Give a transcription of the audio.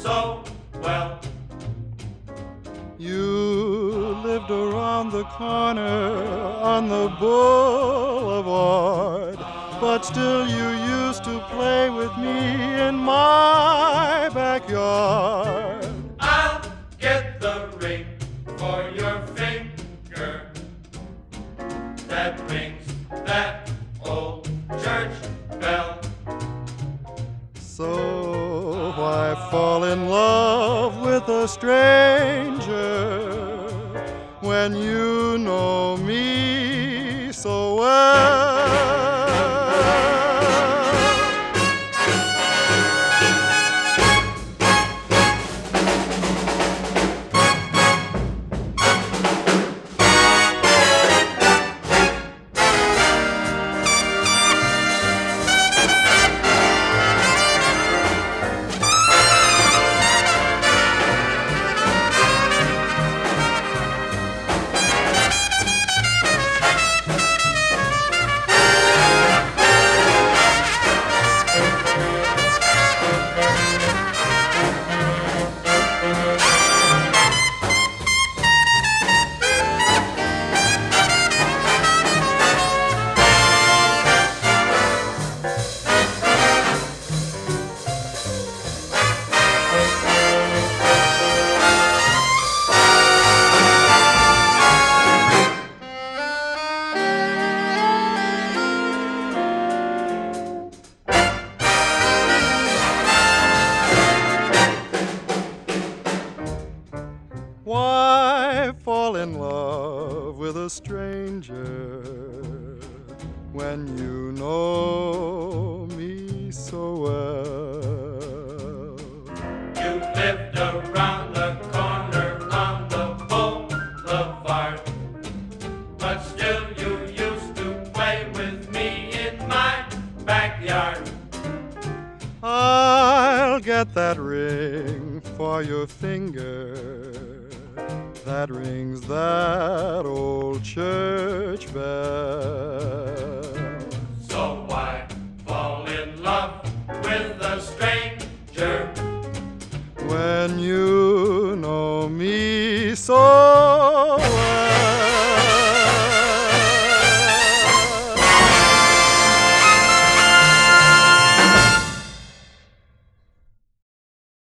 so well. You lived around the corner on the boulevard, but still you used to play with me in my backyard. I'll get the ring for your finger that rings that old church bell. So why fall in love with a stranger when you know me so well? Why fall in love with a stranger when you know me so well? You lived around the corner on the boulevard, but still you used to play with me in my backyard. I'll get that ring for your finger that rings that old church bell. So why fall in love with a stranger When you know me so